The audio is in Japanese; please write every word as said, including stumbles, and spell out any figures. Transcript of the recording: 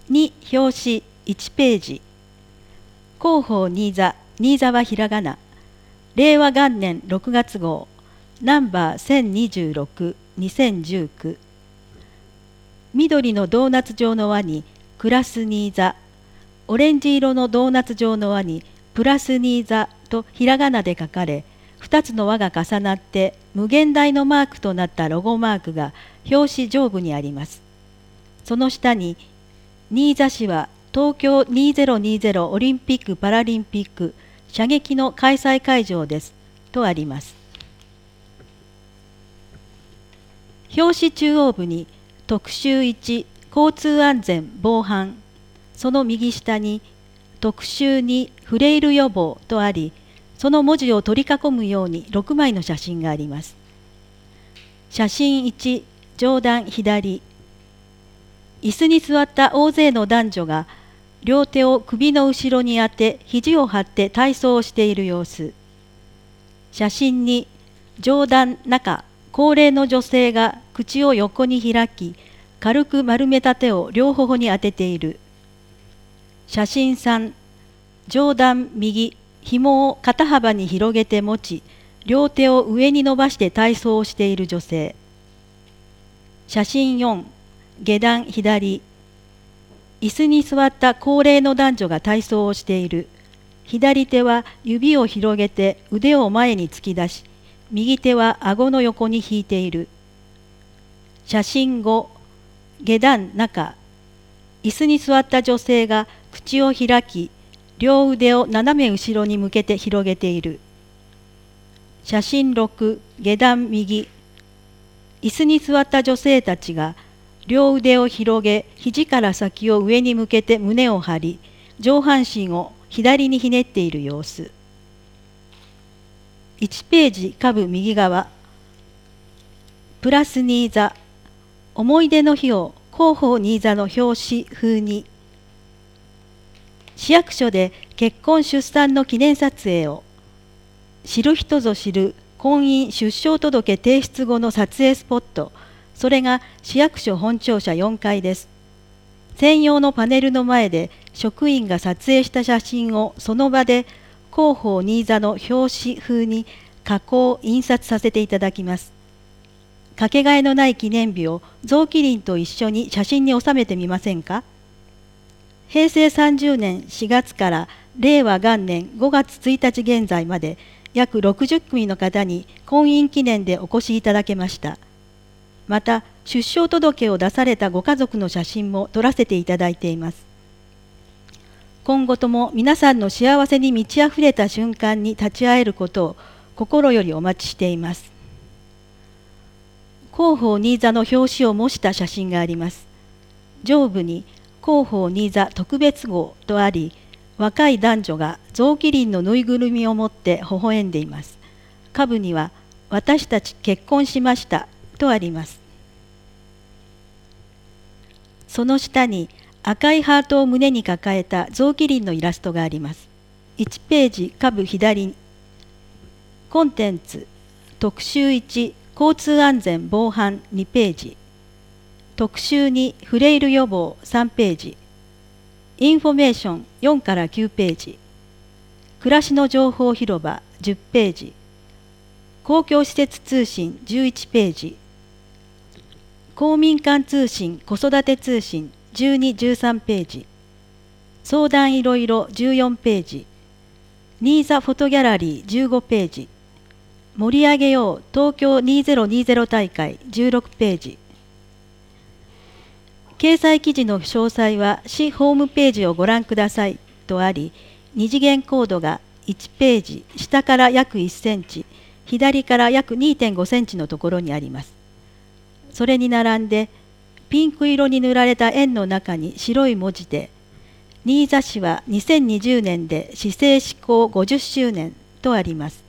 に表紙いちページ。広報新座、新座はひらがな。令和元年ろくがつ号、ナンバーせんにじゅうろく、にせんじゅうきゅう。緑のドーナツ状の輪にクラス新座、オレンジ色のドーナツ状の輪にプラス新座とひらがなで書かれ、ふたつの輪が重なって無限大のマークとなったロゴマークが表紙上部にあります。その下に、新座市は東京にせんにじゅうオリンピック・パラリンピック射撃の開催会場ですとあります。表紙中央部に特集いち交通安全防犯、その右下に特集にフレイル予防とあり、その文字を取り囲むようにろくまいの写真があります。写真いち、上段左。椅子に座った大勢の男女が両手を首の後ろに当て肘を張って体操をしている様子。写真に上段中、高齢の女性が口を横に開き軽く丸めた手を両頬に当てている。写真さん、上段右、紐を肩幅に広げて持ち両手を上に伸ばして体操をしている女性。写真よん、下段左。椅子に座った高齢の男女が体操をしている。左手は指を広げて腕を前に突き出し、右手は顎の横に引いている。写真ご、下段中。椅子に座った女性が口を開き、両腕を斜め後ろに向けて広げている。写真ろく、下段右。椅子に座った女性たちが両腕を広げ、肘から先を上に向けて胸を張り、上半身を左にひねっている様子。いちページ下部右側。プラス新座、思い出の日を広報新座の表紙風に。市役所で結婚出産の記念撮影を。知る人ぞ知る婚姻出生届提出後の撮影スポット。それが市役所本庁舎よんかいです。専用のパネルの前で職員が撮影した写真をその場で広報新座の表紙風に加工印刷させていただきます。かけがえのない記念日を雑木林と一緒に写真に収めてみませんか。へいせいさんじゅうねんしがつから令和元年ごがつついたち現在まで約ろくじゅっくみの方に婚姻記念でお越しいただけました。また出生届を出されたご家族の写真も撮らせていただいています。今後とも皆さんの幸せに満ち溢れた瞬間に立ち会えることを心よりお待ちしています。広報新座の表紙を模した写真があります。上部に広報新座特別号とあり、若い男女が雑木林のぬいぐるみを持って微笑んでいます。下部には私たち結婚しましたとあります。その下に赤いハートを胸に抱えた雑木林のイラストがあります。いちページ下部左。コンテンツ特集いち交通安全防犯にページ。特集にフレイル予防さんページ。インフォメーションよんからきゅうページ。暮らしの情報広場じゅっページ。公共施設通信じゅういちページ。公民館通信子育て通信じゅうに、じゅうさんページ。相談いろいろじゅうよんページ。新座フォトギャラリーじゅうごページ。盛り上げよう東京にせんにじゅう大会じゅうろくページ。掲載記事の詳細は市ホームページをご覧くださいとあり、二次元コードがいちページ下から約いっセンチ、左から約 にてんごセンチのところにあります。それに並んでピンク色に塗られた円の中に白い文字で、新座市はにせんにじゅうねんで市政施行ごじゅっしゅうねんとあります。